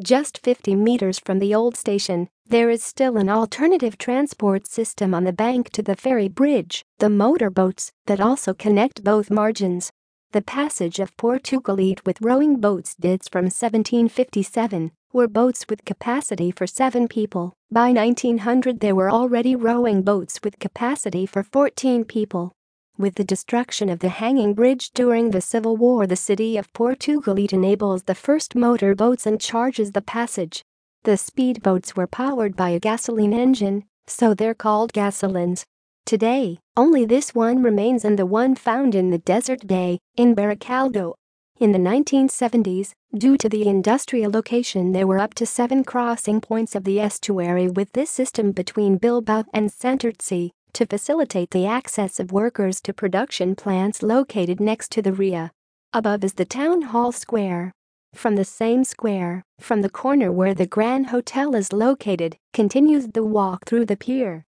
Just 50 meters from the old station, there is still an alternative transport system on the bank to the ferry bridge, the motorboats, that also connect both margins. The passage of Portugalete with rowing boats dates from 1757, were boats with capacity for 7 people. By 1900 there were already rowing boats with capacity for 14 people. With the destruction of the hanging bridge during the Civil War, the city of Portugalete enables the first motorboats and charges the passage. The speedboats were powered by a gasoline engine, so they're called gasolines. Today, only this one remains, and the one found in the Desert Bay, in Baracaldo. In the 1970s, due to the industrial location, there were up to 7 crossing points of the estuary with this system between Bilbao and Santurtzi to facilitate the access of workers to production plants located next to the ria. Above is the Town Hall Square. From the same square, from the corner where the Grand Hotel is located, continues the walk through the pier.